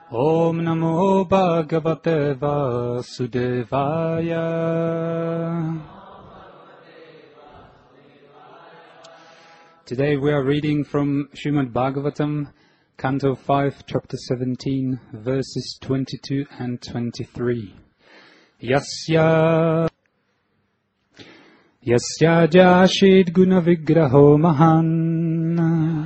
Om Namo Bhagavate Vasudevaya. Today we are reading from Srimad Bhagavatam, Canto 5, Chapter 17, verses 22 and 23. Yasya Jashid Guna Vigraho Mahan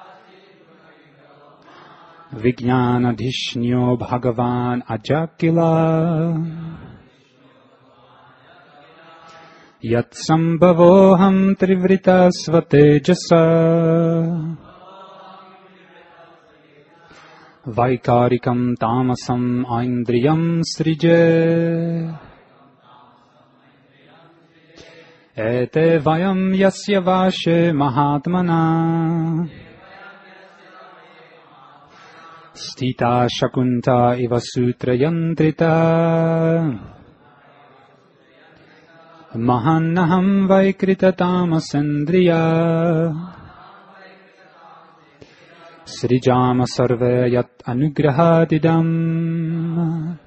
Vijnanadhishnyo Bhagavan Ajakila Yatsambhavoham Trivrita Svatejasa Vaikarikam Tamasam Aindriyam Srije Ete Vayam Yasya Vashe Mahatmana Stita Shakunta Iva Sutra Yantrita Mahannaham Vaikrita Tamasendriya Srijama Sarve Yat Anugrahadidam.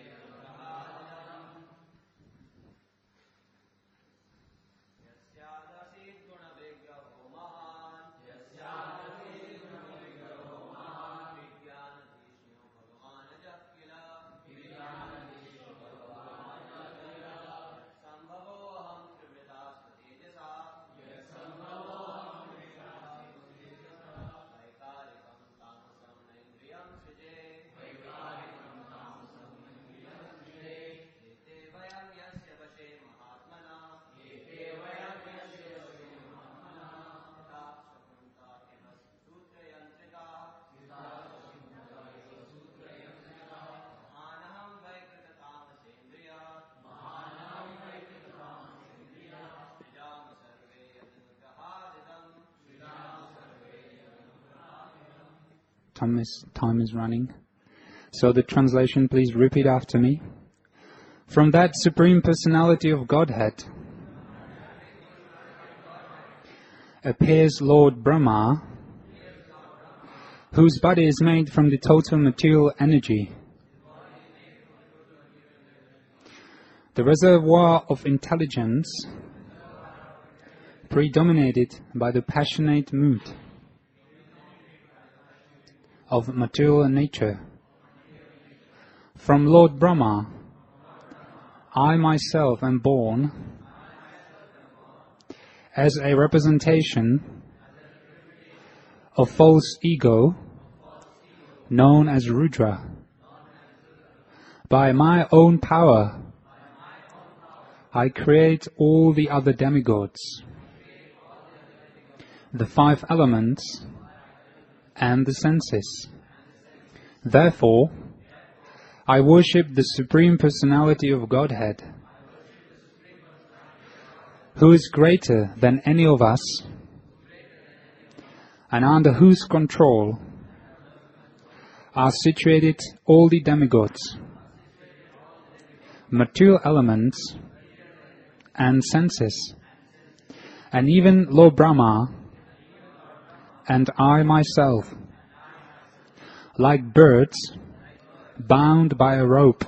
Time is running. So the translation, please repeat after me. From that Supreme Personality of Godhead appears Lord Brahma, whose body is made from the total material energy. The reservoir of intelligence predominated by the passionate mood of material nature. From Lord Brahma, I myself am born as a representation of false ego known as Rudra. By my own power, I create all the other demigods, the 5 elements, and the senses. Therefore, I worship the Supreme Personality of Godhead, who is greater than any of us, and under whose control are situated all the demigods, material elements, and senses, and even Lord Brahma and I myself, like birds bound by a rope.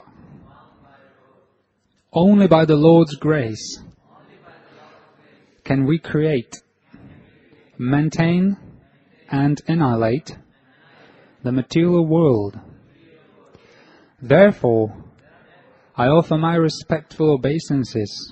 Only by the Lord's grace can we create, maintain, and annihilate the material world. Therefore, I offer my respectful obeisances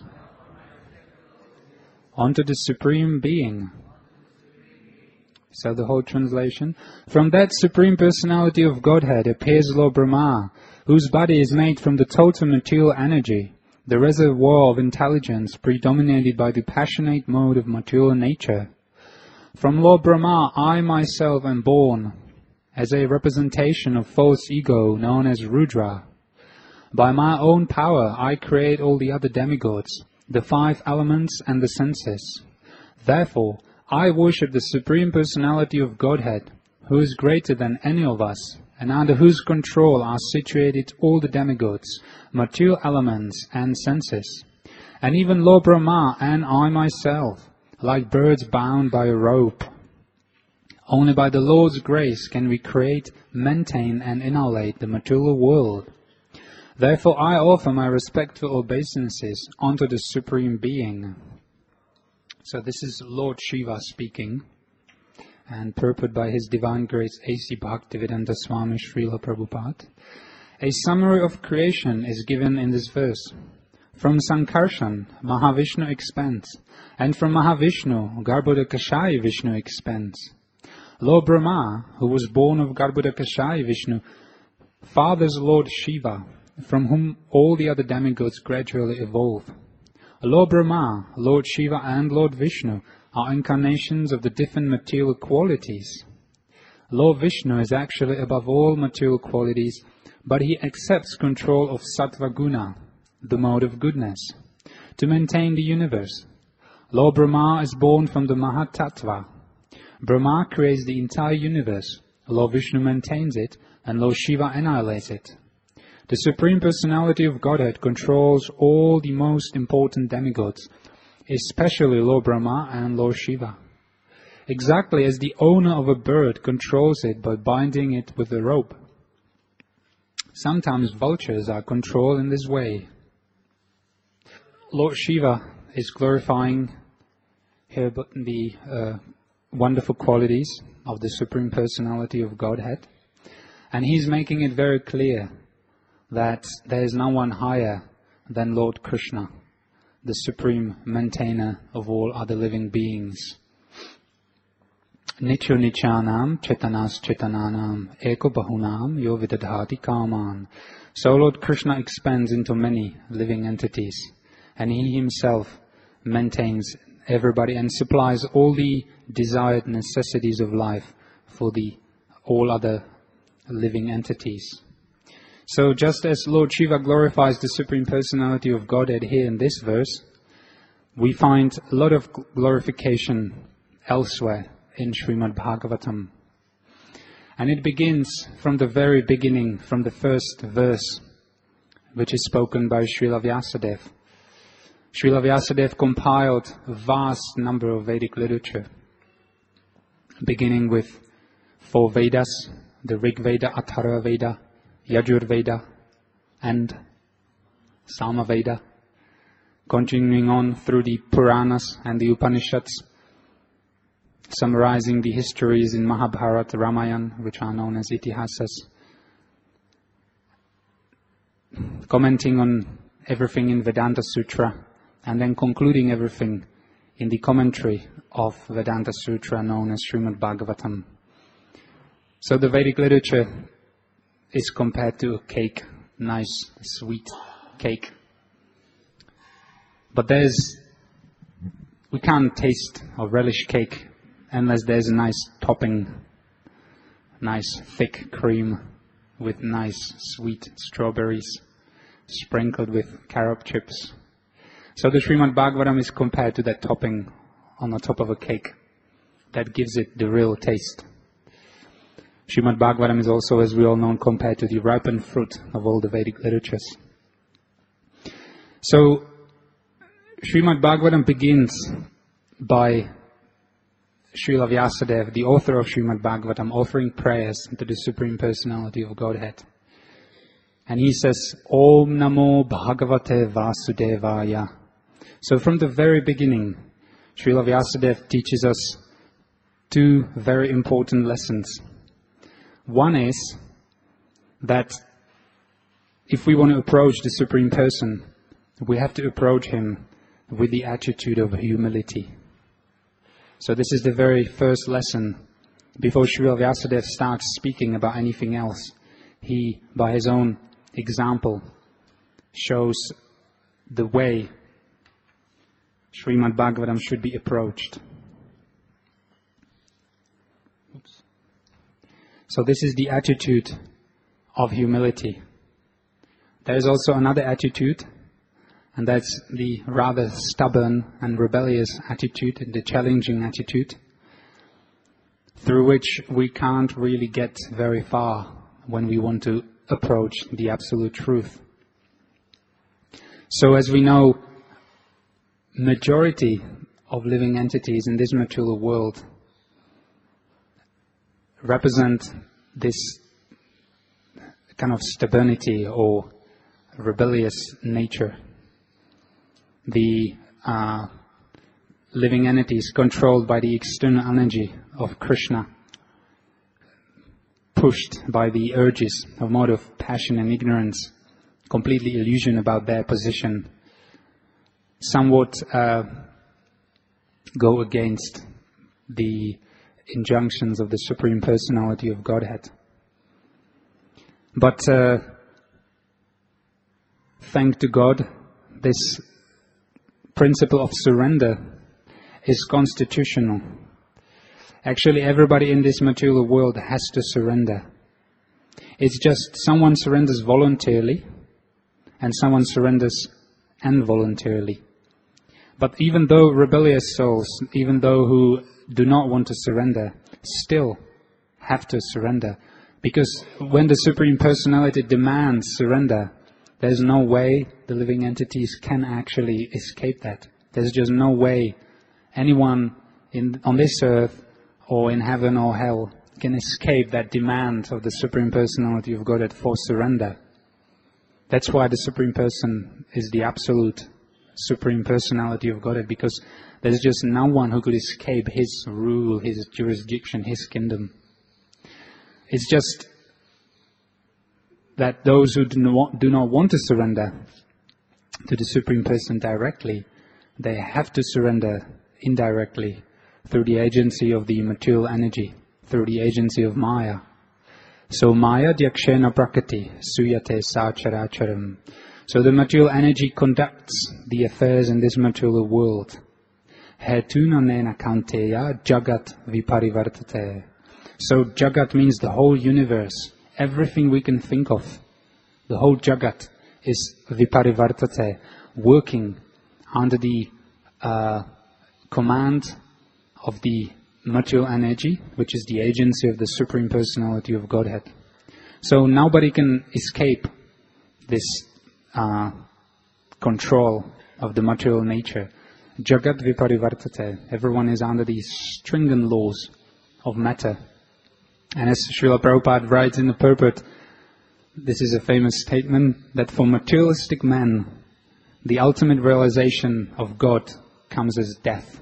unto the Supreme Being. So the whole translation. From that Supreme Personality of Godhead appears Lord Brahma, whose body is made from the total material energy, the reservoir of intelligence predominated by the passionate mode of material nature. From Lord Brahma, I myself am born as a representation of false ego known as Rudra. By my own power, I create all the other demigods, the 5 elements, and the senses. Therefore, I worship the Supreme Personality of Godhead, who is greater than any of us, and under whose control are situated all the demigods, material elements, and senses. And even Lord Brahma and I myself, like birds bound by a rope. Only by the Lord's grace can we create, maintain and annihilate the material world. Therefore I offer my respectful obeisances unto the Supreme Being. So this is Lord Shiva speaking, and purported by His Divine Grace A.C. Bhaktivedanta Swami Srila Prabhupada. A summary of creation is given in this verse. From Sankarshan, Mahavishnu expands, and from Mahavishnu, Garbhodakashaya Vishnu expands. Lord Brahma, who was born of Garbhodakashaya Vishnu, fathers Lord Shiva, from whom all the other demigods gradually evolve. Lord Brahma, Lord Shiva and Lord Vishnu are incarnations of the different material qualities. Lord Vishnu is actually above all material qualities, but he accepts control of Sattva Guna, the mode of goodness, to maintain the universe. Lord Brahma is born from the Mahatattva. Brahma creates the entire universe, Lord Vishnu maintains it, and Lord Shiva annihilates it. The Supreme Personality of Godhead controls all the most important demigods, especially Lord Brahma and Lord Shiva. Exactly as the owner of a bird controls it by binding it with a rope. Sometimes vultures are controlled in this way. Lord Shiva is glorifying here the wonderful qualities of the Supreme Personality of Godhead, and he's making it very clear that there is no one higher than Lord Krishna, the supreme maintainer of all other living beings. Nicho nichanam chetanas chetananam eko bahunam yo vidadhati kaman. So Lord Krishna expands into many living entities, and he himself maintains everybody and supplies all the desired necessities of life for all other living entities. So just as Lord Shiva glorifies the Supreme Personality of Godhead here in this verse, we find a lot of glorification elsewhere in Srimad Bhagavatam. And it begins from the very beginning, from the first verse, which is spoken by Srila Vyasadeva. Srila Vyasadeva compiled a vast number of Vedic literature, beginning with 4 Vedas, the Rig Veda, Atharva Veda, Yajur Veda and Sama Veda, continuing on through the Puranas and the Upanishads, summarizing the histories in Mahabharata, Ramayana, which are known as Itihasas, commenting on everything in Vedanta Sutra, and then concluding everything in the commentary of Vedanta Sutra known as Srimad Bhagavatam. So the Vedic literature is compared to a cake, nice, sweet cake. But we can't taste or relish cake unless there's a nice topping, nice thick cream with nice sweet strawberries sprinkled with carob chips. So the Srimad Bhagavatam is compared to that topping on the top of a cake that gives it the real taste. Srimad Bhagavatam is also, as we all know, compared to the ripened fruit of all the Vedic literatures. So, Srimad Bhagavatam begins by Srila Vyasadeva, the author of Srimad Bhagavatam, offering prayers to the Supreme Personality of Godhead. And he says, Om Namo Bhagavate Vasudevaya. So from the very beginning, Srila Vyasadeva teaches us 2 very important lessons. One is that if we want to approach the Supreme Person, we have to approach him with the attitude of humility. So this is the very first lesson. Before Srila Vyasadeva starts speaking about anything else, he, by his own example, shows the way Srimad Bhagavatam should be approached. So this is the attitude of humility. There is also another attitude, and that's the rather stubborn and rebellious attitude, the challenging attitude, through which we can't really get very far when we want to approach the absolute truth. So as we know, majority of living entities in this material world represent this kind of stubbornity or rebellious nature. The living entity is controlled by the external energy of Krishna, pushed by the urges of mode of passion and ignorance, completely illusion about their position, somewhat go against the injunctions of the Supreme Personality of Godhead. But thank to God, this principle of surrender is constitutional. Actually, everybody in this material world has to surrender. It's just someone surrenders voluntarily and someone surrenders involuntarily. But even though rebellious souls, even though who do not want to surrender, still have to surrender. Because when the Supreme Personality demands surrender, there's no way the living entities can actually escape that. There's just no way anyone on this earth or in heaven or hell can escape that demand of the Supreme Personality of Godhead for surrender. That's why the Supreme Person is the absolute Supreme Personality of Godhead, because there's just no one who could escape His rule, His jurisdiction, His kingdom. It's just that those who do not want to surrender to the Supreme Person directly, they have to surrender indirectly through the agency of the material energy, through the agency of Maya. So Maya dyakshena prakriti suyate sacharacharam. So the material energy conducts the affairs in this material world. Hetuna nena kanteya jagat viparivartate. So Jagat means the whole universe, everything we can think of. The whole Jagat is viparivartate, working under the command of the material energy, which is the agency of the Supreme Personality of Godhead. So nobody can escape this control of the material nature. Jagat viparivartate. Everyone is under these stringent laws of matter. And as Srila Prabhupada writes in the purport, this is a famous statement, that for materialistic men, the ultimate realization of God comes as death.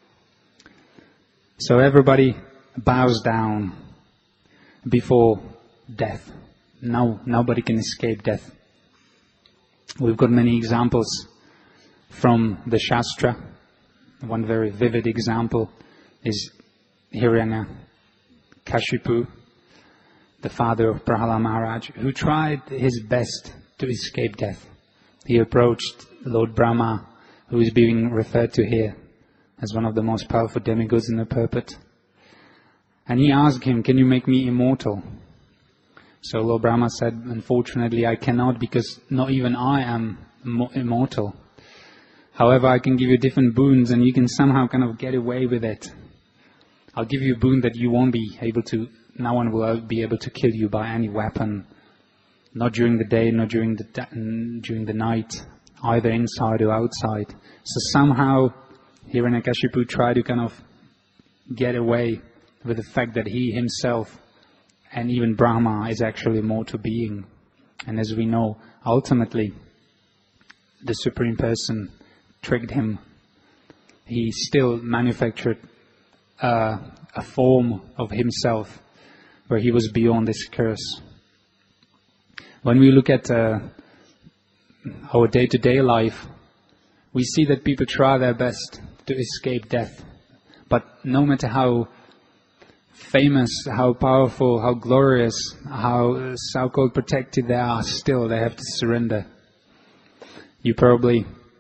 So everybody bows down before death. Nobody can escape death. We've got many examples from the Shastra. One very vivid example is Hiranyakashipu, the father of Prahlad Maharaj, who tried his best to escape death. He approached Lord Brahma, who is being referred to here as one of the most powerful demigods in the purport. And he asked him, "Can you make me immortal?" So Lord Brahma said, "Unfortunately, I cannot, because not even I am immortal. However, I can give you different boons and you can somehow kind of get away with it. I'll give you a boon that you won't be able to, no one will be able to kill you by any weapon. Not during the day, not during the night, either inside or outside." So somehow Hiranyakashipu tried to kind of get away with the fact that he himself and even Brahma is actually a mortal being. And as we know, ultimately, the Supreme Person tricked him. He still manufactured a form of himself where he was beyond this curse. When we look at our day-to-day life, we see that people try their best to escape death. But no matter how famous, how powerful, how glorious, how so-called protected they are, still they have to surrender. You probably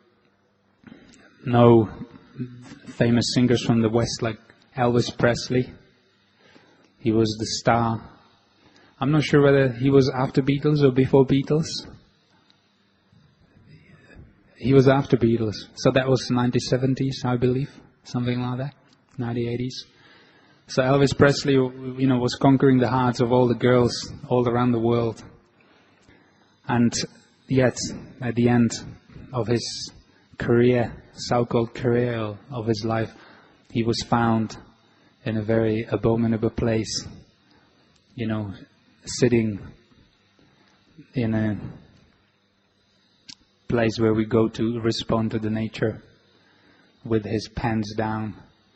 know famous singers from the West like Elvis Presley. He was the star. I'm not sure whether he was after Beatles or before Beatles. He was after Beatles. So that was 1970s, I believe. Something like that. 1980s. So Elvis Presley, was conquering the hearts of all the girls all around the world. And yet, at the end of his career, so-called career of his life, he was found in a very abominable place sitting in a place where we go to respond to the nature with his pants down,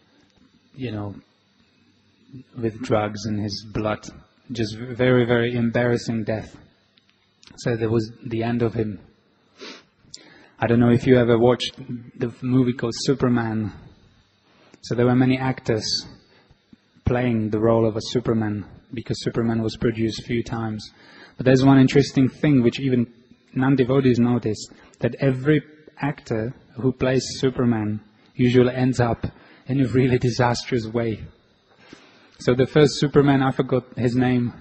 with drugs in his blood. Just very, very embarrassing death. So that was the end of him. I don't know if you ever watched the movie called Superman. So there were many actors playing the role of a Superman, because Superman was produced a few times. But there's one interesting thing which even non-devotees notice, that every actor who plays Superman usually ends up in a really disastrous way. So the first Superman, I forgot his name.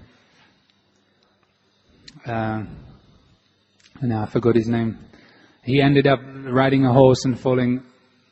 I forgot his name. He ended up riding a horse and falling.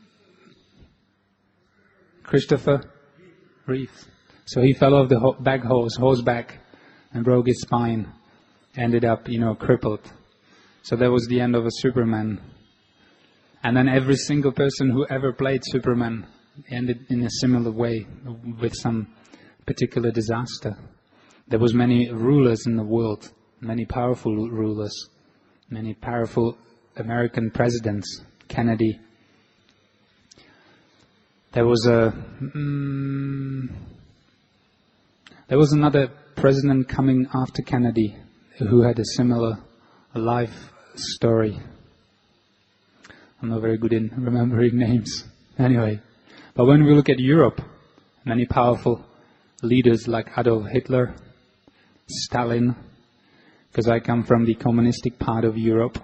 Christopher Reeve. So he fell off the horseback, and broke his spine. Ended up, crippled. So that was the end of a Superman. And then every single person who ever played Superman ended in a similar way, with some particular disaster. There was many rulers in the world, many powerful rulers, many powerful American presidents, Kennedy. There was another president coming after Kennedy who had a similar life story. I'm not very good in remembering names. Anyway, but when we look at Europe, many powerful leaders like Adolf Hitler, Stalin, because I come from the communistic part of Europe.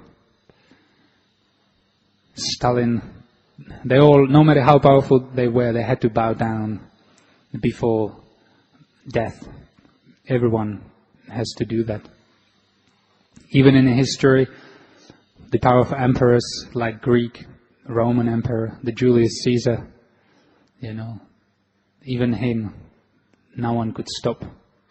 Stalin, they all, no matter how powerful they were, they had to bow down before death. Everyone has to do that. Even in history, the powerful emperors like Greek, Roman Emperor, the Julius Caesar, even him, no one could stop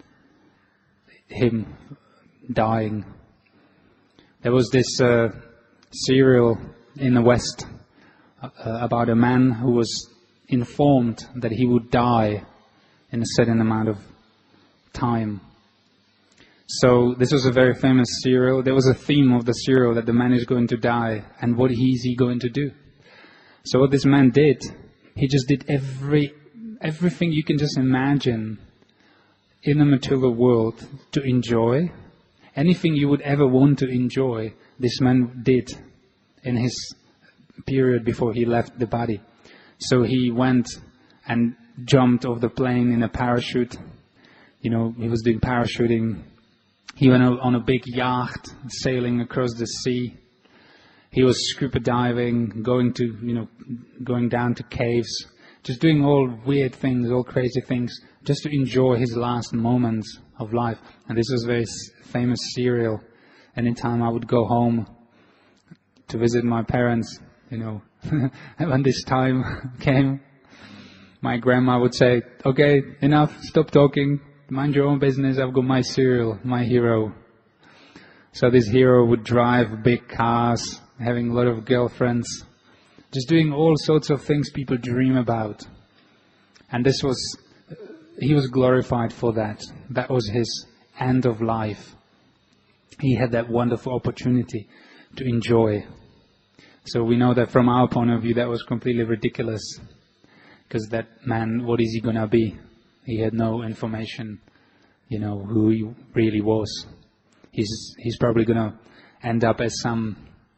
him dying. There was this serial in the West about a man who was informed that he would die in a certain amount of time. So this was a very famous serial. There was a theme of the serial that the man is going to die, and what is he going to do? So what this man did, he just did everything you can just imagine in the material world to enjoy. Anything you would ever want to enjoy, this man did in his period before he left the body. So he went and jumped off the plane in a parachute. He was doing parachuting. He went on a big yacht, sailing across the sea. He was scuba diving, going down to caves, just doing all weird things, all crazy things, just to enjoy his last moments of life. And this was a very famous serial. Anytime I would go home to visit my parents, when this time came, my grandma would say, "Okay, enough, stop talking, mind your own business, I've got my serial, my hero." So this hero would drive big cars, having a lot of girlfriends, just doing all sorts of things people dream about. And he was glorified for that. That was his end of life. He had that wonderful opportunity to enjoy. So we know that from our point of view, that was completely ridiculous. Because that man, what is he going to be? He had no information, who he really was. He's probably going to end up as some,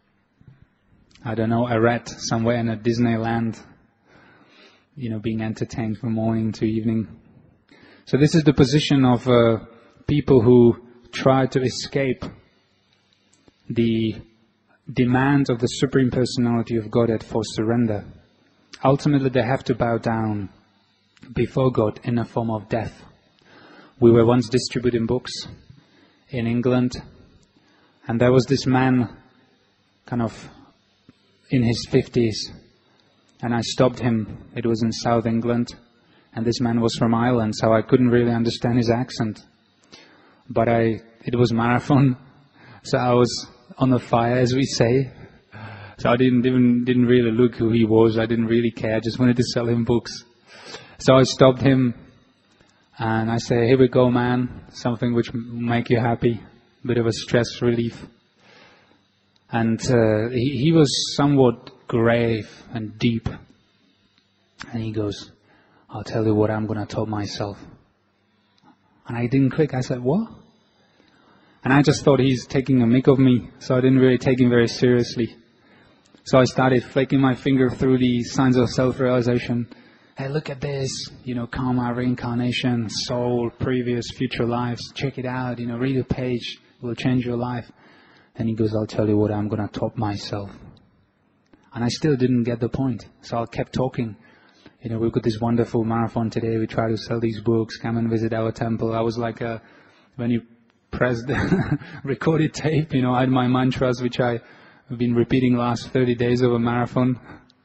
a rat somewhere in a Disneyland, being entertained from morning to evening. So this is the position of people who try to escape the demand of the Supreme Personality of Godhead for surrender. Ultimately, they have to bow down before God in a form of death. We were once distributing books in England, and there was this man kind of in his 50s, and I stopped him. It was in South England, and this man was from Ireland, so I couldn't really understand his accent. But it was marathon, so I was on the fire, as we say. So I didn't really look who he was. I didn't really care. I just wanted to sell him books. So I stopped him. And I say, here we go, man, something which will make you happy, bit of a stress relief. And he was somewhat grave and deep. And he goes, I'll tell you what I'm going to tell myself. And I didn't click. I said, what? And I just thought he's taking a mick of me, so I didn't really take him very seriously. So I started flicking my finger through the signs of self-realization. Hey, look at this, karma, reincarnation, soul, previous, future lives. Check it out, read a page, it will change your life. And he goes, I'll tell you what, I'm going to top myself. And I still didn't get the point. So I kept talking. We've got this wonderful marathon today. We try to sell these books, come and visit our temple. I was like, when you press the recorded tape, I had my mantras, which I've been repeating last 30 days of a marathon.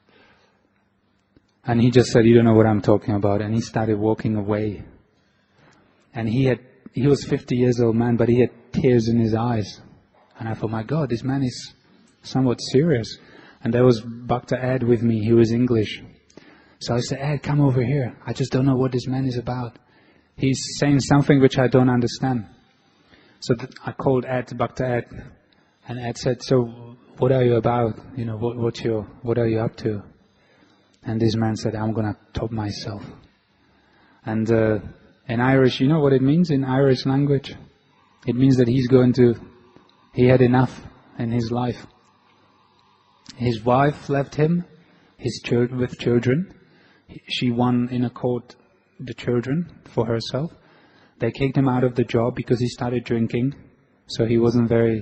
And he just said, you don't know what I'm talking about. And he started walking away. And he was 50 years old man, but he had tears in his eyes. And I thought, my God, this man is somewhat serious. And there was Bhakta Ed with me. He was English. So I said, Ed, come over here. I just don't know what this man is about. He's saying something which I don't understand. So I called Ed, Bhakta Ed. And Ed said, so what are you about? What are you up to? And this man said, I'm going to top myself. And in Irish, you know what it means in Irish language? It means that he had enough in his life. His wife left him with children. She won in a court the children for herself. They kicked him out of the job because he started drinking. So he wasn't very,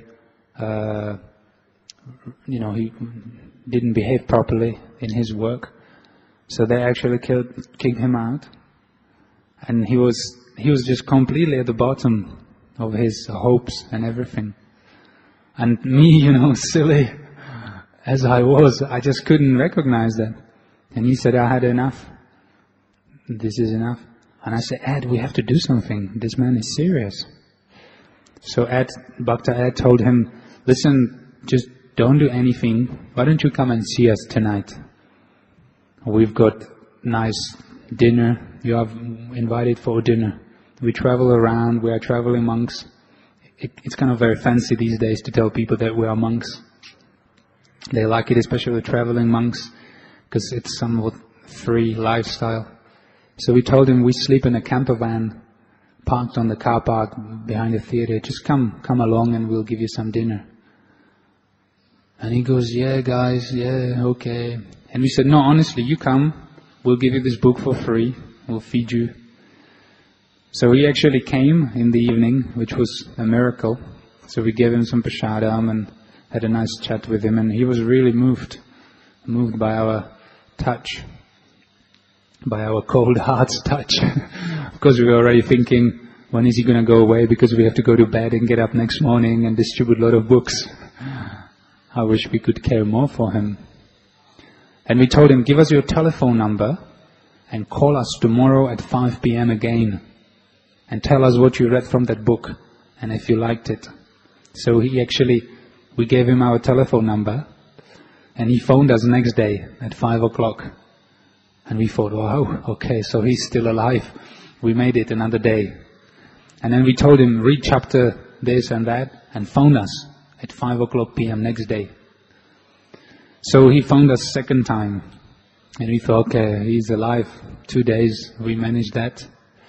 he didn't behave properly in his work. So they actually kicked him out. And he was just completely at the bottom of his hopes and everything. And me, silly as I was, I just couldn't recognize that. And he said, I had enough. This is enough. And I said, Ed, we have to do something. This man is serious. So Bhakta Ed told him, listen, just don't do anything. Why don't you come and see us tonight? We've got nice dinner. You are invited for dinner. We travel around. We are traveling monks. It's kind of very fancy these days to tell people that we are monks. They like it, especially traveling monks, because it's somewhat free lifestyle. So we told him we sleep in a camper van parked on the car park behind the theater. Just come along and we'll give you some dinner. And he goes, yeah guys, yeah, okay. And we said, no, honestly, you come, we'll give you this book for free, we'll feed you. So he actually came in the evening, which was a miracle. So we gave him some prasadam and had a nice chat with him, and he was really moved by our touch, by our cold heart's touch. Of course, we were already thinking, when is he going to go away, because we have to go to bed and get up next morning and distribute a lot of books. I wish we could care more for him. And we told him, give us your telephone number and call us tomorrow at 5 p.m. again and tell us what you read from that book and if you liked it. So we gave him our telephone number and he phoned us next day at 5 o'clock. And we thought, wow, okay, so he's still alive. We made it another day. And then we told him, read chapter this and that and phone us at 5 o'clock p.m. next day. So he phoned us second time. And we thought, okay, he's alive. 2 days, we managed that.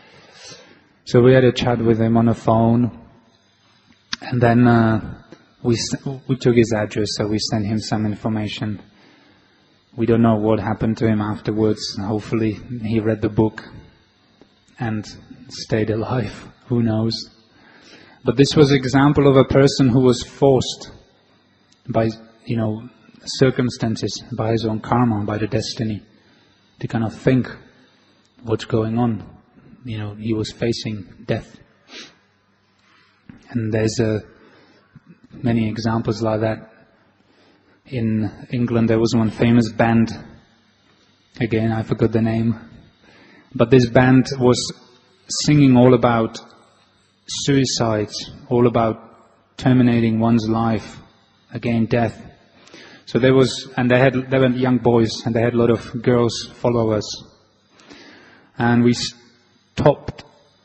So we had a chat with him on the phone. And then we took his address, so we sent him some information. We don't know what happened to him afterwards. Hopefully he read the book and stayed alive. Who knows? But this was an example of a person who was forced by, circumstances, by his own karma, by the destiny, to kind of think what's going on. He was facing death. And there's many examples like that. In England there was one famous band, again I forgot the name, but this band was singing all about suicides, all about terminating one's life, again death. So they were young boys and they had a lot of girls followers. And we stopped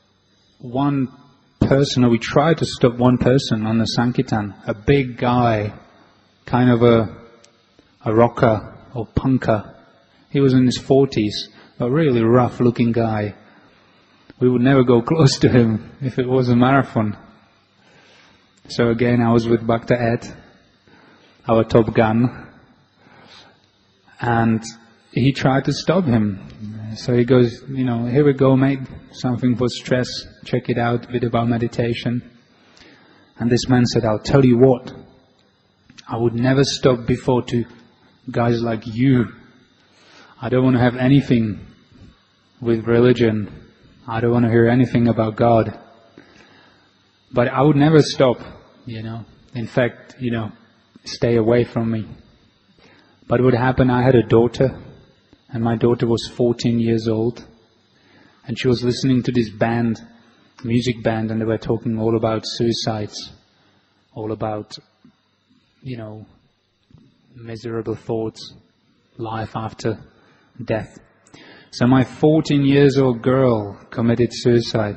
one person, or we tried to stop one person on the Sankirtan, a big guy, kind of a rocker or punker. He was in his 40s, a really rough looking guy. We would never go close to him if it was a marathon. So again, I was with Bhakta Ed, our top gun, and he tried to stop him. So he goes, here we go, mate, something for stress, check it out, a bit about meditation. And this man said, I'll tell you what, I would never stop before to guys like you. I don't want to have anything with religion. I don't want to hear anything about God. But I would never stop, In fact, stay away from me. But what happened, I had a daughter, and my daughter was 14 years old, and she was listening to this band, music band, and they were talking all about suicides, all about, miserable thoughts, life after death. So my 14 years old girl committed suicide.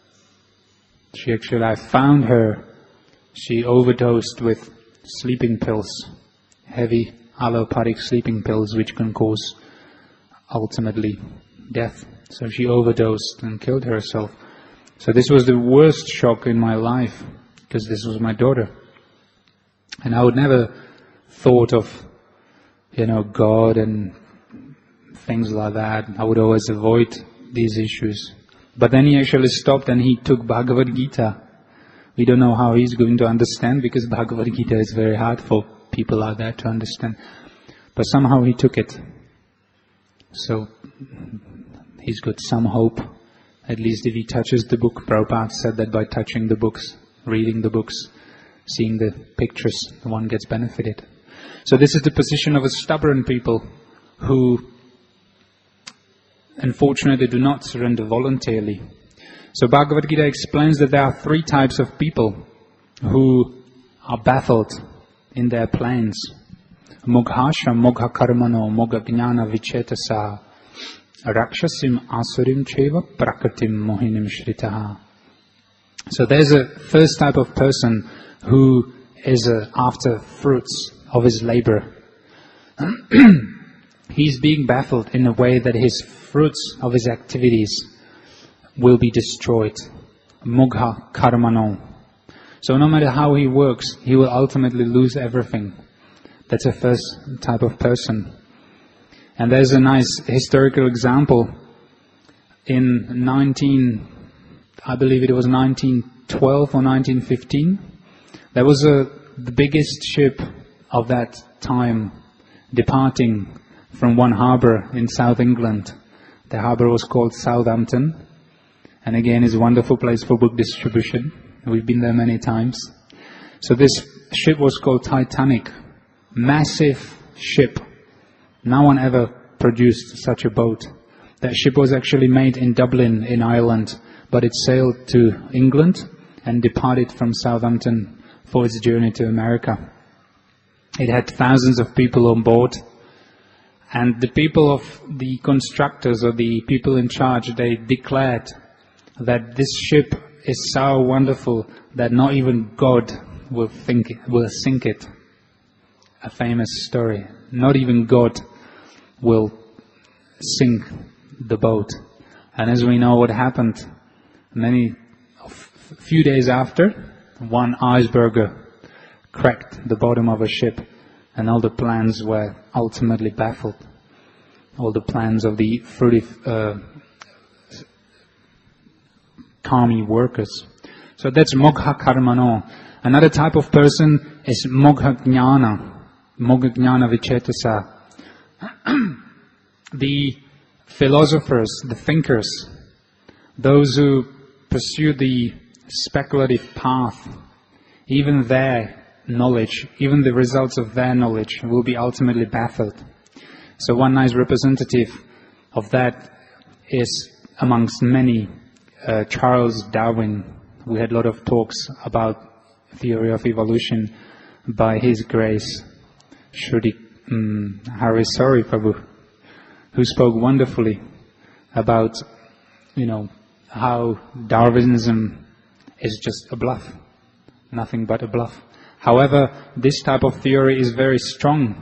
I found her, she overdosed with sleeping pills, heavy allopathic sleeping pills which can cause ultimately death. So she overdosed and killed herself. So this was the worst shock in my life, because this was my daughter. And I would never thought of, God and things like that. I would always avoid these issues. But then he actually stopped and he took Bhagavad Gita. We don't know how he's going to understand, because Bhagavad Gita is very hard for people out there to understand. But somehow he took it. So he's got some hope. At least if he touches the book. Prabhupada said that by touching the books, reading the books, seeing the pictures, one gets benefited. So this is the position of a stubborn people who unfortunately do not surrender voluntarily. So Bhagavad Gita explains that there are three types of people who are baffled in their plans. Moghasha, Mogha Karmano, Mogha Jnana Vichetasa, Rakshasim Asurim Cheva, Prakatim Mohinim Shritaha. So there's a first type of person who is after fruits of his labor. He's being baffled in a way that his fruits of his activities will be destroyed. Mogha Karmano. So no matter how he works, he will ultimately lose everything. That's the first type of person. And there's a nice historical example. In 1912 or 1915, there was the biggest ship of that time departing from one harbour in South England. The harbour was called Southampton, and again is a wonderful place for book distribution. We've been there many times. So this ship was called Titanic. Massive ship. No one ever produced such a boat. That ship was actually made in Dublin in Ireland, but it sailed to England and departed from Southampton for its journey to America. It had thousands of people on board, and the people of the constructors or the people in charge, they declared that this ship is so wonderful that not even God will sink it. A famous story. Not even God will sink the boat. And as we know what happened, a few days after, one iceberg cracked the bottom of a ship, and all the plans were ultimately baffled. All the plans of the Kami workers. So that's Mogha Karmano. Another type of person is Mogha Jnana. Mogha Jnana Vichetasa. The philosophers, the thinkers, those who pursue the speculative path, even their knowledge, even the results of their knowledge will be ultimately baffled. So one nice representative of that is, amongst many, Charles Darwin. We had a lot of talks about theory of evolution by His Grace, Shruti Harisori Prabhu, who spoke wonderfully about, how Darwinism is just a bluff, nothing but a bluff. However, this type of theory is very strong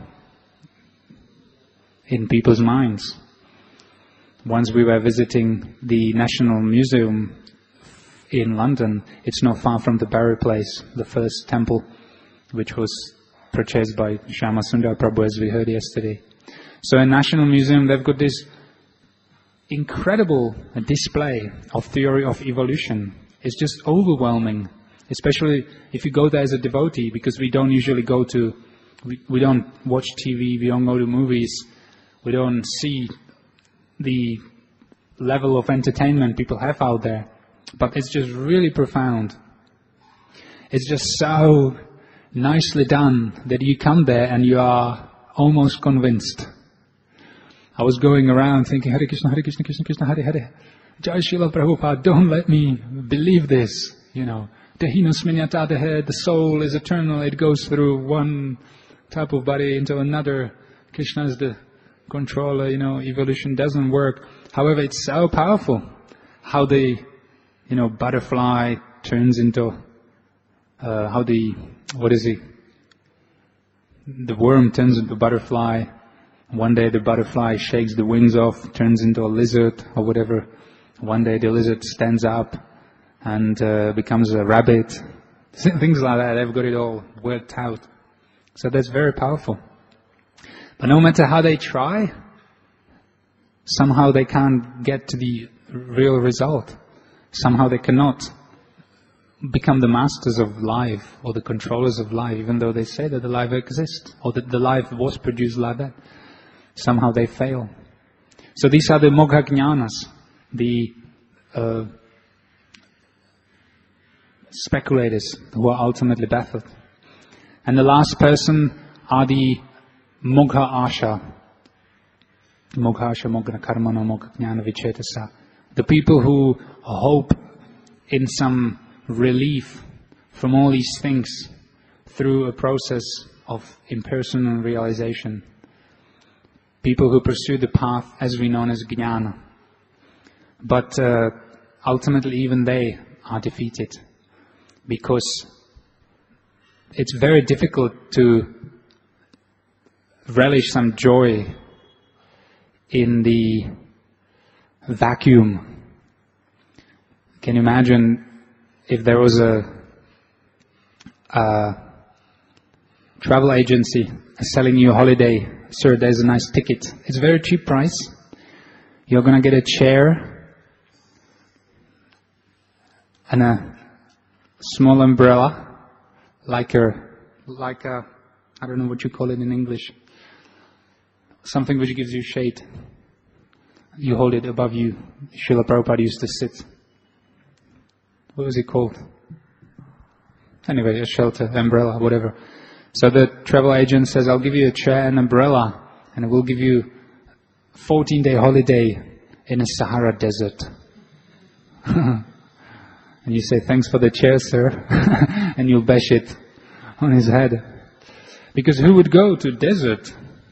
in people's minds. Once we were visiting the National Museum in London, it's not far from the Barrow Place, the first temple, which was purchased by Shyama Sundar Prabhu, as we heard yesterday. So in National Museum, they've got this incredible display of theory of evolution. It's just overwhelming, especially if you go there as a devotee, because we don't usually go to, we don't watch TV, we don't go to movies, we don't see the level of entertainment people have out there. But it's just really profound. It's just so nicely done that you come there and you are almost convinced. I was going around thinking, Hare Krishna, Hare Krishna, Krishna Krishna, Hare Hare. Jai Srila Prabhupada, don't let me believe this, the soul is eternal, it goes through one type of body into another. Krishna is the controller, evolution doesn't work. However, it's so powerful how the, butterfly turns into, the worm turns into a butterfly. One day the butterfly shakes the wings off, turns into a lizard or whatever. One day the lizard stands up and becomes a rabbit. Things like that, they've got it all worked out. So that's very powerful. But no matter how they try, somehow they can't get to the real result. Somehow they cannot become the masters of life or the controllers of life, even though they say that the life exists or that the life was produced like that. Somehow they fail. So these are the Mogha Jnanas, the speculators who are ultimately baffled. And the last person are the Mogha Asha. Mogha Asha, Mogha Karmana, Mogha Jnana Vichetasa. The people who hope in some relief from all these things through a process of impersonal realization. People who pursue the path as we know as Jnana. But ultimately even they are defeated, because it's very difficult to relish some joy in the vacuum. Can you imagine if there was a travel agency selling you a holiday? Sir, there's a nice ticket. It's a very cheap price. You're going to get a chair and a small umbrella, like a, I don't know what you call it in English, something which gives you shade. You hold it above you. Srila Prabhupada used to sit. What was it called? Anyway, a shelter, umbrella, whatever. So the travel agent says, I'll give you a chair and umbrella, and we'll give you 14-day holiday in a Sahara desert. And you say, thanks for the chair, sir. And you'll bash it on his head. Because who would go to desert?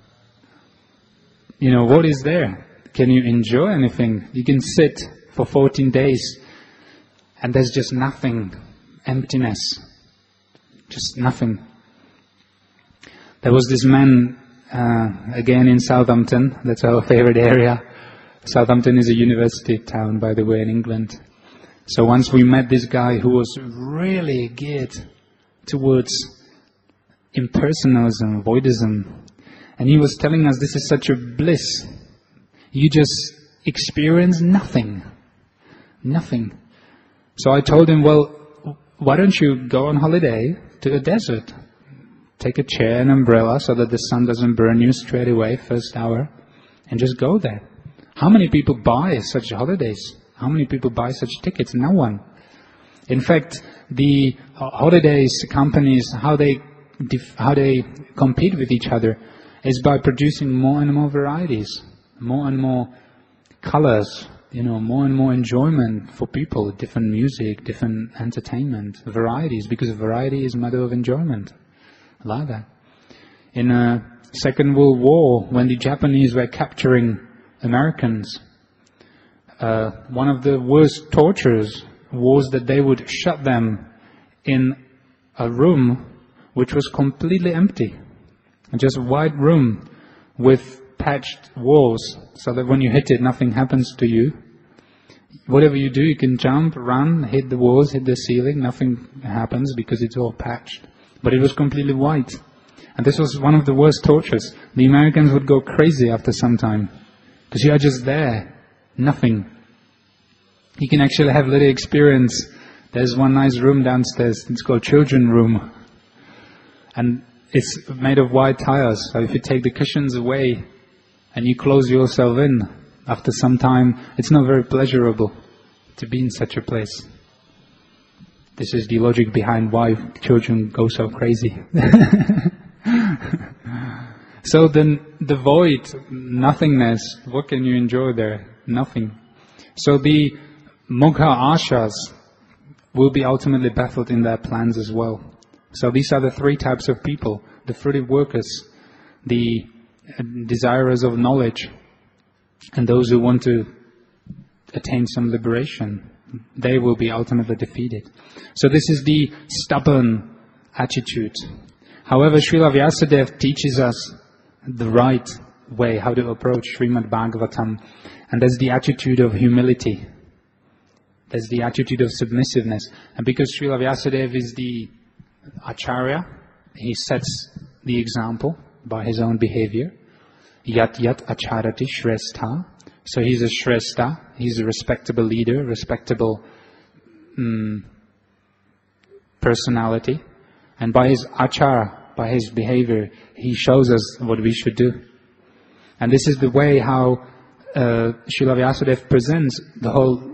What is there? Can you enjoy anything? You can sit for 14 days and there's just nothing, emptiness, just nothing. There was this man, again in Southampton, that's our favorite area. Southampton is a university town, by the way, in England. So once we met this guy who was really geared towards impersonalism, voidism, and he was telling us this is such a bliss. You just experience nothing. Nothing. So I told him, well, why don't you go on holiday to the desert? Take a chair and umbrella so that the sun doesn't burn you straight away, first hour, and just go there. How many people buy such holidays? How many people buy such tickets? No one. In fact, the holidays companies, how they compete with each other is by producing more and more varieties, more and more colors, more and more enjoyment for people, different music, different entertainment, varieties, because variety is mother of enjoyment. Like that. In Second World War, when the Japanese were capturing Americans, one of the worst tortures was that they would shut them in a room which was completely empty. Just a white room with patched walls, so that when you hit it, nothing happens to you. Whatever you do, you can jump, run, hit the walls, hit the ceiling, nothing happens because it's all patched. But it was completely white. And this was one of the worst tortures. The Americans would go crazy after some time, because you are just there, nothing. You can actually have a little experience. There's one nice room downstairs, it's called children room. And it's made of white tiles, so if you take the cushions away and you close yourself in, after some time, it's not very pleasurable to be in such a place. This is the logic behind why children go so crazy. So then the void, nothingness, what can you enjoy there? Nothing. So the Mogha Ashas will be ultimately baffled in their plans as well. So these are the three types of people: the fruitive workers, the desirers of knowledge, and those who want to attain some liberation. They will be ultimately defeated. So this is the stubborn attitude. However, Srila Vyasadeva teaches us the right way, how to approach Srimad Bhagavatam, and that's the attitude of humility. That's the attitude of submissiveness. And because Srila Vyasadeva is the Acharya, he sets the example by his own behavior. Yat yat acharati shrestha. So he's a shrestha, he's a respectable leader, respectable personality. And by his achara, by his behavior, he shows us what we should do. And this is the way how Srila Vyasadeva presents the whole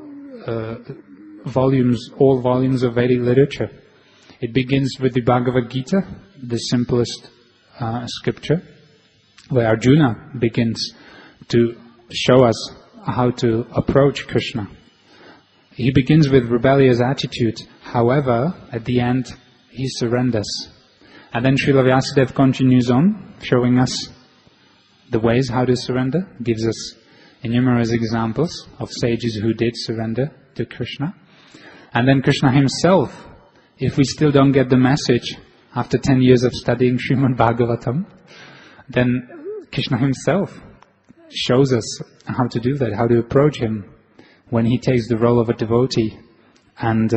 all volumes of Vedic literature. It begins with the Bhagavad Gita, the simplest scripture, where Arjuna begins to show us how to approach Krishna. He begins with rebellious attitude. However, at the end, he surrenders. And then Srila Vyasadeva continues on, showing us the ways how to surrender, gives us numerous examples of sages who did surrender to Krishna. And then Krishna himself, if we still don't get the message after 10 years of studying Srimad Bhagavatam, then Krishna himself shows us how to do that, how to approach him when he takes the role of a devotee and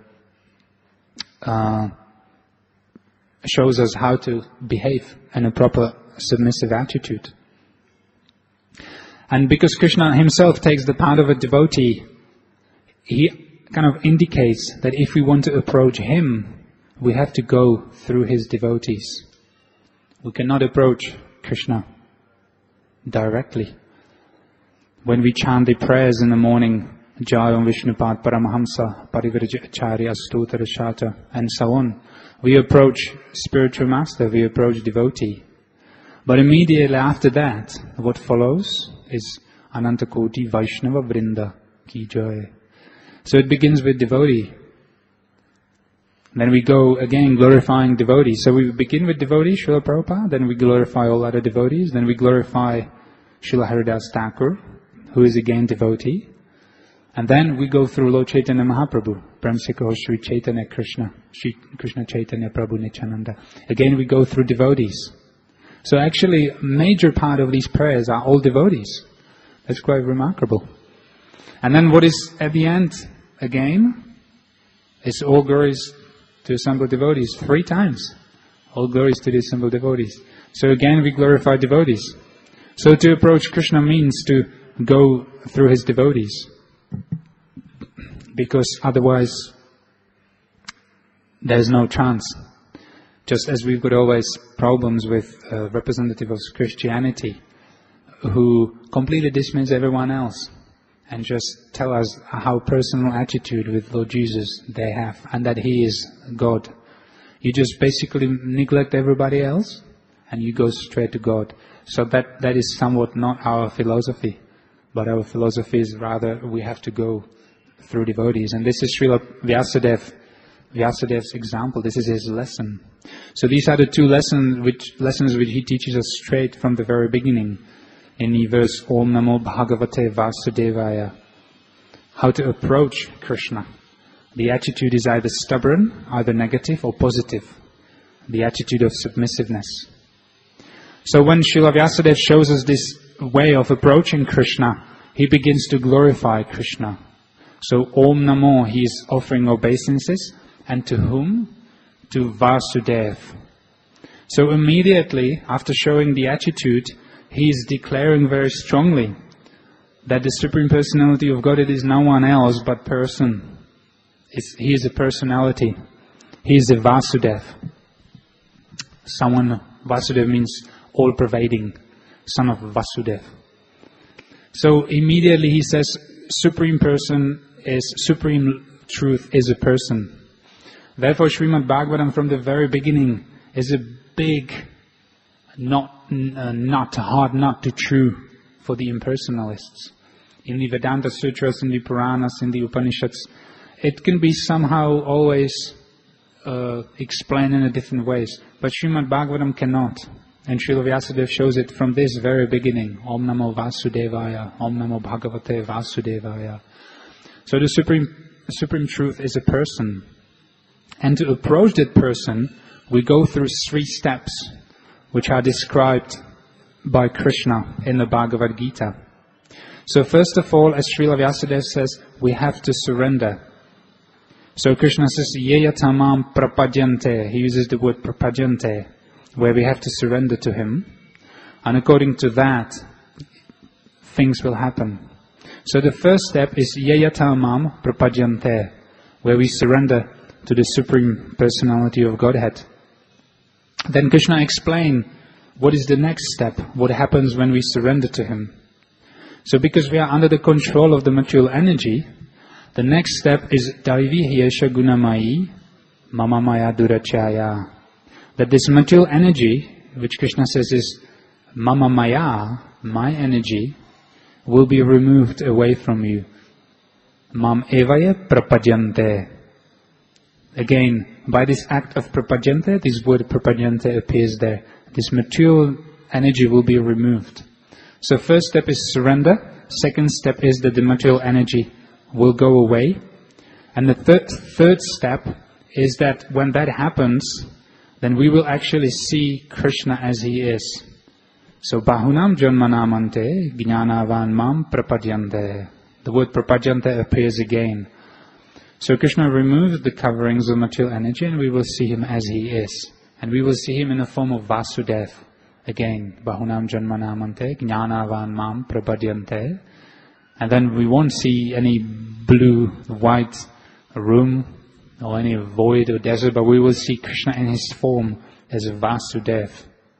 shows us how to behave in a proper submissive attitude. And because Krishna himself takes the part of a devotee, he kind of indicates that if we want to approach him, we have to go through his devotees. We cannot approach Krishna directly. When we chant the prayers in the morning, Jayam Vishnupad Paramahamsa Parivrajya Acharya Stotara Shata, and so on, we approach spiritual master, we approach devotee. But immediately after that, what follows is Anantakoti Vaishnava Vrinda Ki Jai. So it begins with devotee. Then we go again glorifying devotees. So we begin with devotees, Srila Prabhupada, then we glorify all other devotees, then we glorify Srila Haridas Thakur, who is again devotee. And then we go through Lord Chaitanya Mahaprabhu, Premsika Sri Chaitanya Krishna, Sri Krishna Chaitanya Prabhu Nityananda. Again we go through devotees. So actually a major part of these prayers are all devotees. That's quite remarkable. And then what is at the end again? It's all glories to assembled devotees 3 times. All glories to the assembled devotees. So again we glorify devotees. So to approach Krishna means to go through his devotees. Because otherwise there's no chance. Just as we've got always problems with representatives of Christianity who completely dismiss everyone else and just tell us how personal attitude with Lord Jesus they have and that He is God. You just basically neglect everybody else and you go straight to God. So that is somewhat not our philosophy. But our philosophy is rather we have to go through devotees. And this is Srila Vyasadev's example. This is his lesson. So these are the 2 lessons which he teaches us straight from the very beginning. In the verse Om Namo Bhagavate Vasudevaya. how to approach Krishna. The attitude is either stubborn, either negative or positive. The attitude of submissiveness. So when Srila Vyasadeva shows us this way of approaching Krishna, he begins to glorify Krishna. So Om Namo, he is offering obeisances. And to whom? To Vasudeva. So immediately, after showing the attitude, he is declaring very strongly that the Supreme Personality of Godhead is no one else but person. He is a personality. He is a Vasudeva. Vasudeva means all-pervading, son of Vasudeva. So immediately he says, Supreme Truth is a person. Therefore, Srimad Bhagavatam from the very beginning is a big hard nut to chew for the impersonalists. In the Vedanta Sutras, in the Puranas, in the Upanishads, it can be somehow always explained in a different ways. But Srimad Bhagavatam cannot. And Srila Vyasadeva shows it from this very beginning. Om Namo Vasudevaya, Om Namo Bhagavate Vasudevaya. So the Supreme Truth is a person. And to approach that person, we go through 3 steps, which are described by Krishna in the Bhagavad Gita. So first of all, as Srila Vyasadeva says, we have to surrender. So Krishna says, Yeyatamam prapadyante. He uses the word prapadyante, where we have to surrender to him. And according to that, things will happen. So the first step is Yeyatamam prapadyante, where we surrender to the Supreme Personality of Godhead. Then Krishna explained what is the next step, what happens when we surrender to him. So because we are under the control of the material energy, the next step is Daivi Hyesha Gunamayi Mama Maya Durachaya. That this material energy, which Krishna says is Mama Maya, my energy, will be removed away from you. Mam Evaya Prapadyante. Again, by this act of prapadyante, this word prapadyante appears there. This material energy will be removed. So first step is surrender. Second step is that the material energy will go away. And the third step is that when that happens, then we will actually see Krishna as he is. So Bahunam Janmanamante Jnanavan Mam Prapadyante. The word prapadyante appears again. So Krishna removes the coverings of material energy and we will see him as he is. And we will see him in the form of Vasudeva. Again, Bahunam Janmanamante Jnanavan Mam Prapadyante. And then we won't see any blue, white room or any void or desert, but we will see Krishna in his form as Vasudeva.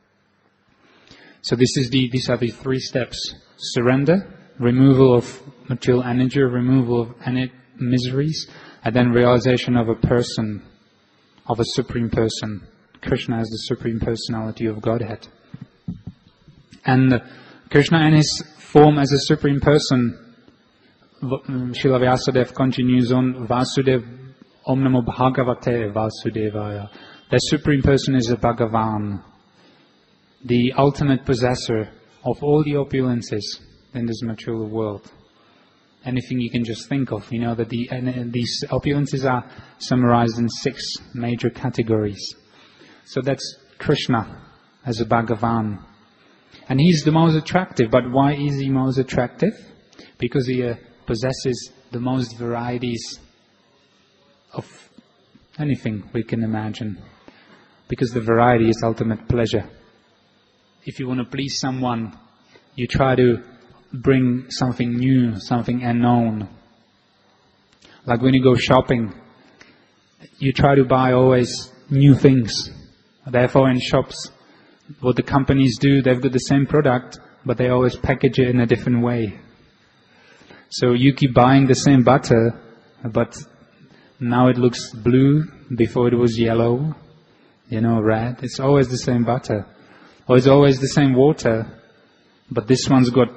So these are the 3 steps. Surrender, removal of material energy, removal of any miseries, and then realization of a person, of a Supreme Person. Krishna as the Supreme Personality of Godhead. And Krishna in his form as a Supreme Person, Srila Vyasadeva continues on, Vasudeva, Om Namo Bhagavate Vasudevaya. The Supreme Person is a Bhagavan, the ultimate possessor of all the opulences in this material world. Anything you can just think of, that these opulences are summarized in 6 major categories. So that's Krishna as a Bhagavan. And he's the most attractive. But why is he most attractive? Because he possesses the most varieties of anything we can imagine. Because the variety is ultimate pleasure. If you want to please someone, you try to bring something new, something unknown. Like when you go shopping, you try to buy always new things. Therefore in shops, what the companies do, they've got the same product, but they always package it in a different way. So you keep buying the same butter, but now it looks blue, before it was yellow, red. It's always the same butter. Or it's always the same water, but this one's got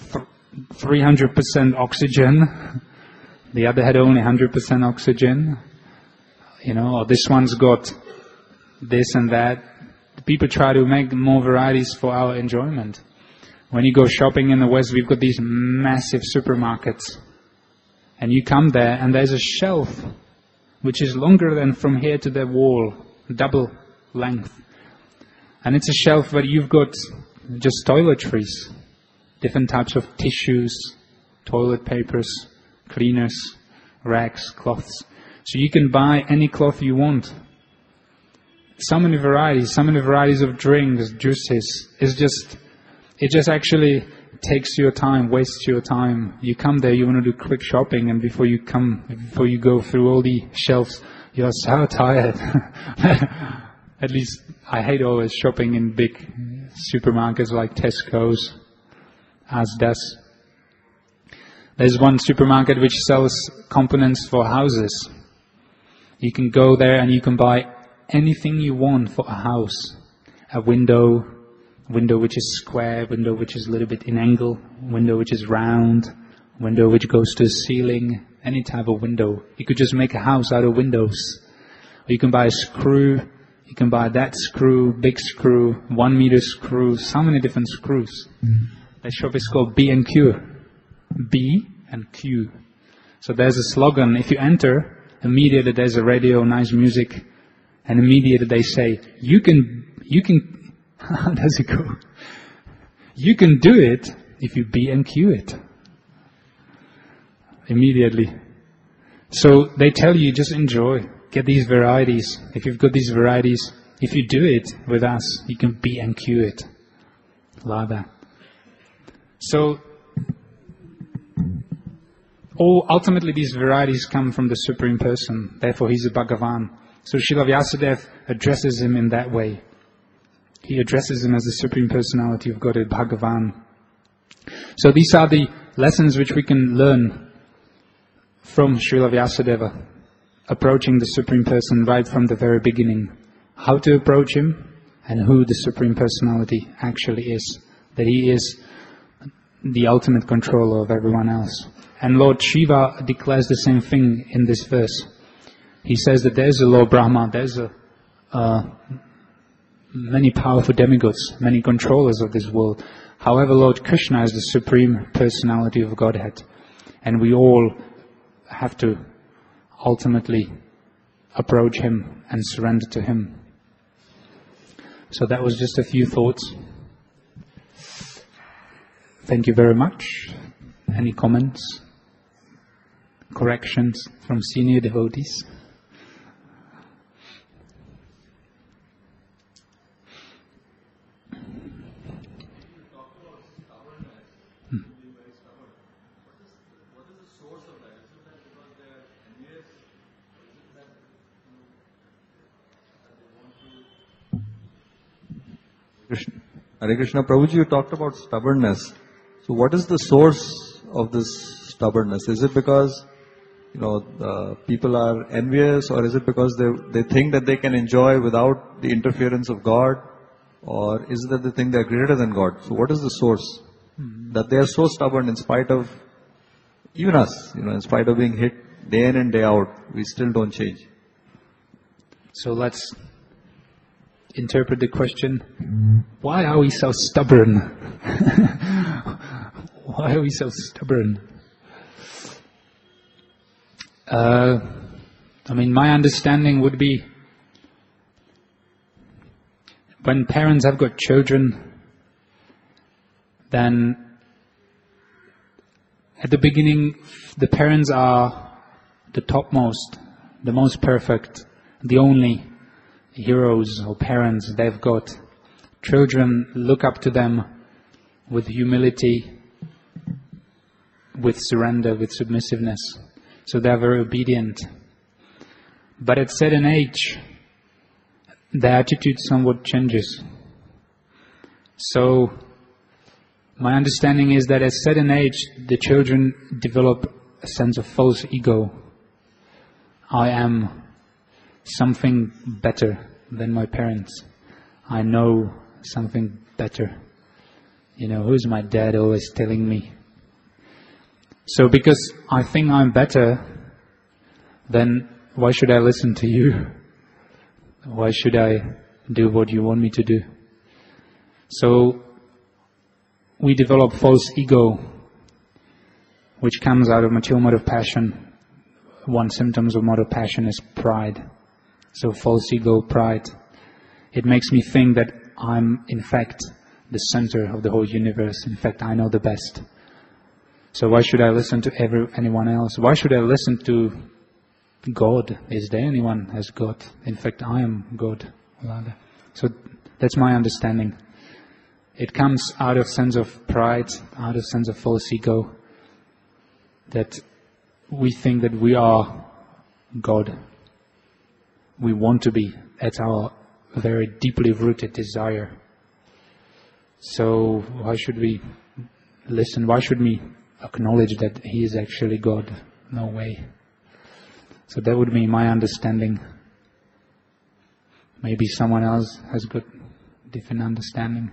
300% oxygen, the other had only 100% oxygen, or this one's got this and that. People try to make more varieties for our enjoyment. When you go shopping in the West, we've got these massive supermarkets. And you come there and there's a shelf which is longer than from here to the wall, double length. And it's a shelf where you've got just toiletries, different types of tissues, toilet papers, cleaners, rags, cloths. So you can buy any cloth you want. So many varieties of drinks, juices. It just actually takes your time, wastes your time. You come there, you want to do quick shopping, and before you go through all the shelves, you're so tired. At least I hate always shopping in big supermarkets like Tesco's, Asda's. There's one supermarket which sells components for houses. You can go there and you can buy anything you want for a house. A window which is square, window which is a little bit in angle, window which is round, window which goes to the ceiling, any type of window. You could just make a house out of windows. Or you can buy a screw, you can buy that screw, big screw, 1 meter screw, so many different screws. The shop is called B&Q. B and Q. So there's a slogan, if you enter, immediately there's a radio, nice music, and immediately they say, you can, how does it go? You can do it if you B&Q it. Immediately. So they tell you, just enjoy, get these varieties. If you've got these varieties, if you do it with us, you can B&Q it. Like that. So, ultimately these varieties come from the Supreme Person, therefore he's a Bhagavan. So Srila Vyasadeva addresses him in that way. He addresses him as the Supreme Personality of Godhead, Bhagavan. So these are the lessons which we can learn from Srila Vyasadeva, approaching the Supreme Person right from the very beginning. How to approach him and who the Supreme Personality actually is. That he is the ultimate controller of everyone else. And Lord Shiva declares the same thing in this verse. He says that there's a Lord Brahma, there's many powerful demigods, many controllers of this world. However, Lord Krishna is the Supreme Personality of Godhead. And we all have to ultimately approach him and surrender to him. So that was just a few thoughts. Thank you very much. Any comments? Corrections from senior devotees? Hare Krishna, Prabhuji, you talked about stubbornness. So what is the source of this stubbornness? Is it because, people are envious, or is it because they think that they can enjoy without the interference of God? Or is it that they think they are greater than God? So what is the source? That they are so stubborn in spite of, even us, in spite of being hit day in and day out, we still don't change. So let's interpret the question. Why are we so stubborn? Why are we so stubborn? My understanding would be when parents have got children, then at the beginning the parents are the topmost, the most perfect, the only heroes or parents they've got. Children look up to them with humility, with surrender, with submissiveness. So they're very obedient. But at a certain age, the attitude somewhat changes. So my understanding is that at a certain age, the children develop a sense of false ego. I am something better than my parents. I know something better. Who's my dad always telling me? So because I think I'm better, then why should I listen to you? Why should I do what you want me to do? So we develop false ego. which comes out of material mode of passion. One symptom of mode of passion is pride. So false ego, pride. It makes me think that I'm in fact the center of the whole universe. In fact, I know the best. So why should I listen to anyone else? Why should I listen to God? Is there anyone as God? In fact, I am God. So that's my understanding. It comes out of sense of pride, out of sense of false ego, that we think that we are God. We want to be. That's our very deeply rooted desire. So why should we listen? Why should we acknowledge that He is actually God? No way. So that would be my understanding. Maybe someone else has got different understanding.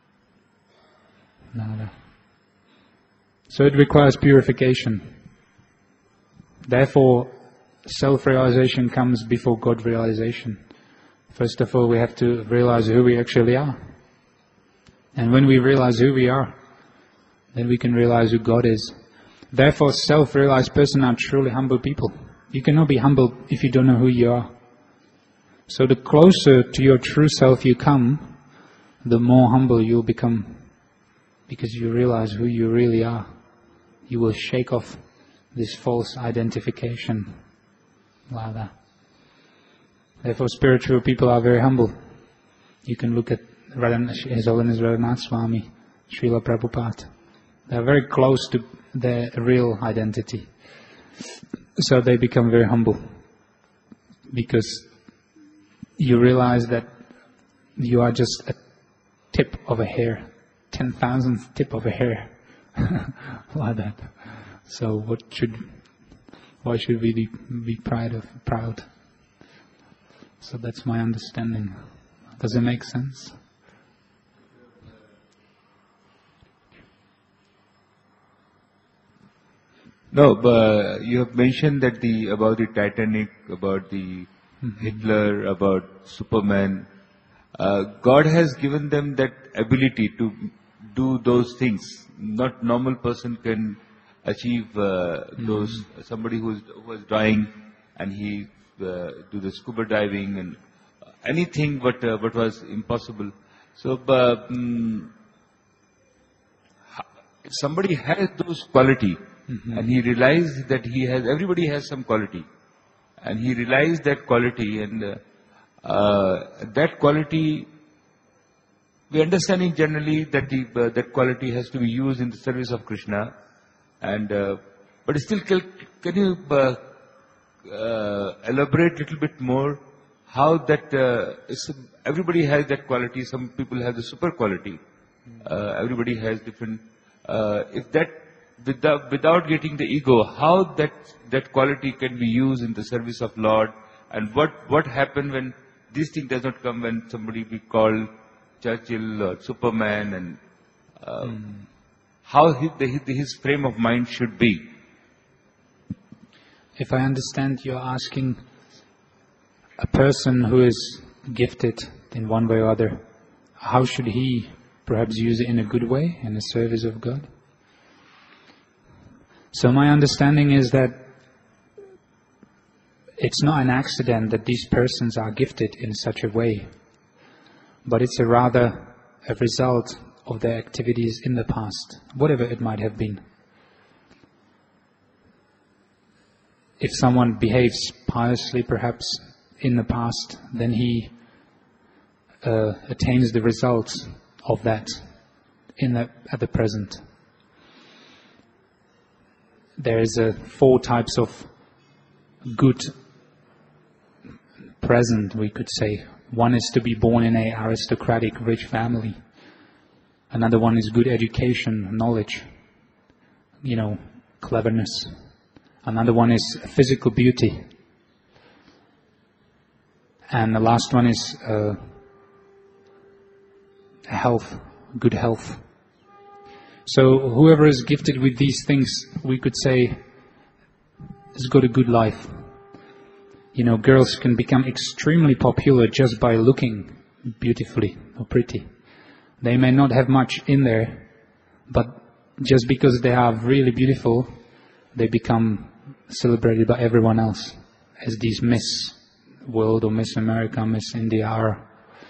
No. So it requires purification. Therefore, self-realization comes before God realization. First of all, we have to realize who we actually are. And when we realize who we are, then we can realize who God is. Therefore, self-realized persons are truly humble people. You cannot be humble if you don't know who you are. So the closer to your true self you come, the more humble you'll become. Because you realize who you really are. You will shake off this false identification. Lada. Therefore, spiritual people are very humble. You can look at His Holiness Radhanath Swami, Srila Prabhupada. They are very close to their real identity. So they become very humble. Because you realize that you are just a tip of a hair, 10,000th tip of a hair, like that. So why should we be proud? So that's my understanding. Does it make sense? No, but you have mentioned that about the Titanic, about the Hitler, about Superman. God has given them that ability to do those things. Not normal person can achieve those. Somebody who was dying and he do the scuba diving and anything, but was impossible. So, if somebody has those quality. And he realized that everybody has some quality. And he realized that quality, and that quality, we understanding generally that that quality has to be used in the service of Krishna. And but still, can you elaborate a little bit more how that everybody has that quality? Some people have the super quality. Everybody has different. If that without getting the ego, how that quality can be used in the service of Lord, and what happened when this thing does not come, when somebody be called Churchill or Superman, and how his frame of mind should be. If I understand, you're asking a person who is gifted in one way or other, how should he perhaps use it in a good way, in the service of God? So my understanding is that it's not an accident that these persons are gifted in such a way, but it's rather a result of their activities in the past, whatever it might have been. If someone behaves piously perhaps in the past, then he attains the results of that at the present. There is 4 types of good present, we could say. One is to be born in an aristocratic, rich family. Another one is good education, knowledge, cleverness. Another one is physical beauty. And the last one is health, good health. So whoever is gifted with these things, we could say, has got a good life. Girls can become extremely popular just by looking beautifully or pretty. They may not have much in there, but just because they are really beautiful, they become celebrated by everyone else as these Miss World or Miss America, Miss India are.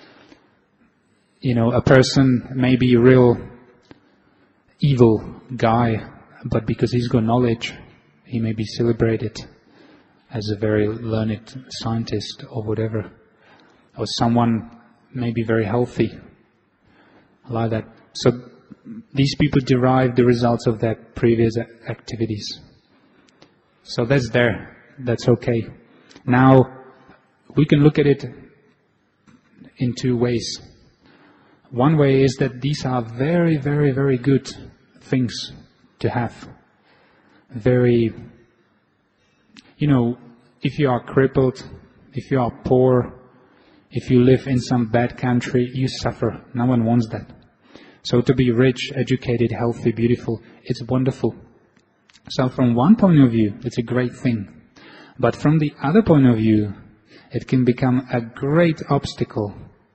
A person may be a real evil guy, but because he's got knowledge, he may be celebrated as a very learned scientist or whatever. Or someone may be very healthy, like that. So these people derive the results of their previous activities. So that's there. That's okay. Now, we can look at it in two ways. One way is that these are very, very, very good things to have. Very, if you are crippled, if you are poor, if you live in some bad country, you suffer. No one wants that. So to be rich, educated, healthy, beautiful, it's wonderful. So from one point of view, it's a great thing. But from the other point of view, it can become a great obstacle,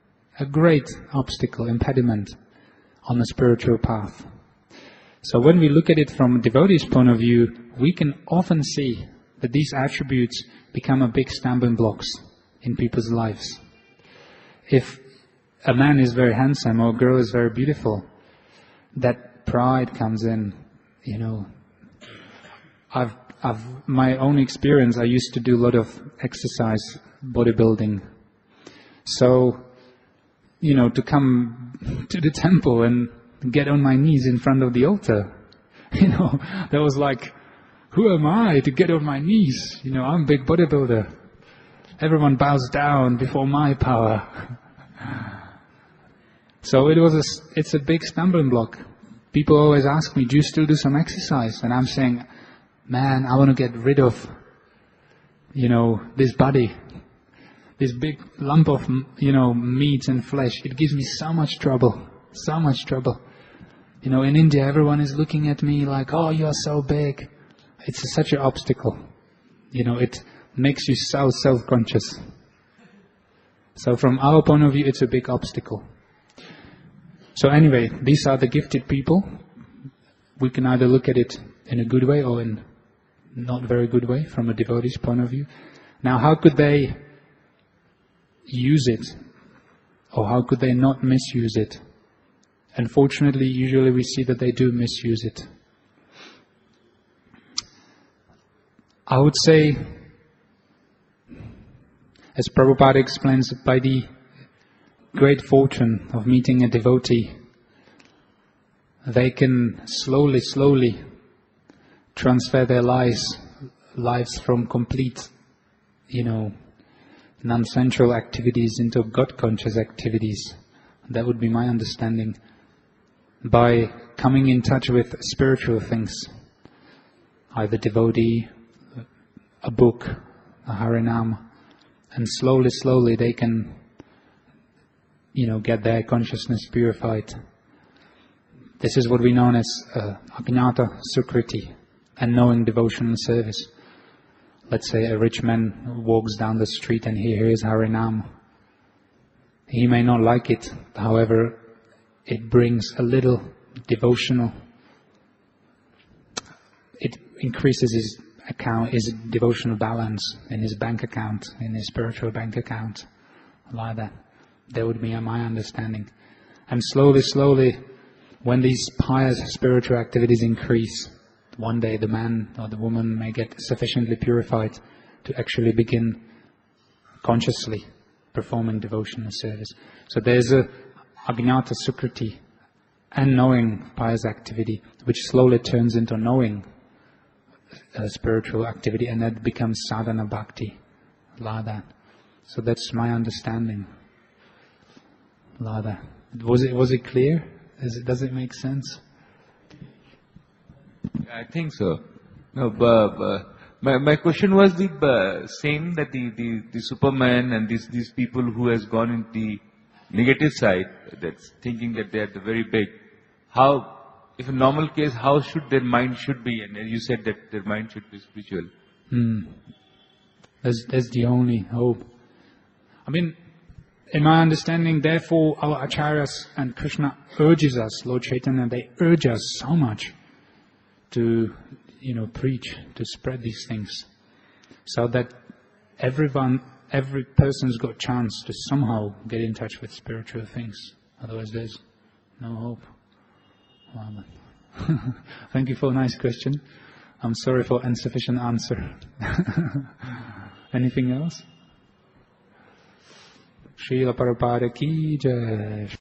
impediment on the spiritual path. So when we look at it from a devotee's point of view, we can often see that these attributes become a big stumbling blocks in people's lives. If a man is very handsome or a girl is very beautiful, that pride comes in, I've my own experience, I used to do a lot of exercise, bodybuilding. So, to come to the temple and get on my knees in front of the altar, that was like, who am I to get on my knees? I'm a big bodybuilder. Everyone bows down before my power. So it's a big stumbling block. People always ask me, do you still do some exercise? And I'm saying, man, I want to get rid of, this body, this big lump of, meat and flesh. It gives me so much trouble. In India, everyone is looking at me like, oh, you are so big. It's such an obstacle. It makes you so self-conscious. So from our point of view, it's a big obstacle. So anyway, these are the gifted people. We can either look at it in a good way or in not very good way from a devotee's point of view. Now, how could they use it? Or how could they not misuse it? Unfortunately, usually we see that they do misuse it. I would say, as Prabhupada explains, by the great fortune of meeting a devotee, they can slowly transfer their lives from complete, non-sensual activities into God-conscious activities. That would be my understanding. By coming in touch with spiritual things, either devotee, a book, a Harinam, and slowly they can, get their consciousness purified. This is what we know as Ajnata Sukriti, and knowing devotion and service. Let's say a rich man walks down the street and he hears Harinam. He may not like it, however, it brings a little devotional. It increases his devotional balance in his bank account, in his spiritual bank account, like that. That would be my understanding. And slowly, when these pious spiritual activities increase, one day the man or the woman may get sufficiently purified to actually begin consciously performing devotional service. So there's a Ajnata Sukriti and knowing pious activity, which slowly turns into knowing spiritual activity, and that becomes sadhana bhakti, like that. So that's my understanding, like that. Was it clear? Does it make sense? I think so. No, my question was the same, that the Superman and these people who has gone in the negative side, that's thinking that they are the very big. How, if a normal case, how should their mind should be? And as you said that their mind should be spiritual. That's the only hope. I mean, in my understanding, therefore, our acharyas and Krishna urges us, Lord Chaitanya, they urge us so much to, preach, to spread these things, so that every person's got a chance to somehow get in touch with spiritual things. Otherwise there's no hope. Wow. Thank you for a nice question. I'm sorry for insufficient answer. Anything else? Srila Prabhupada ki jai.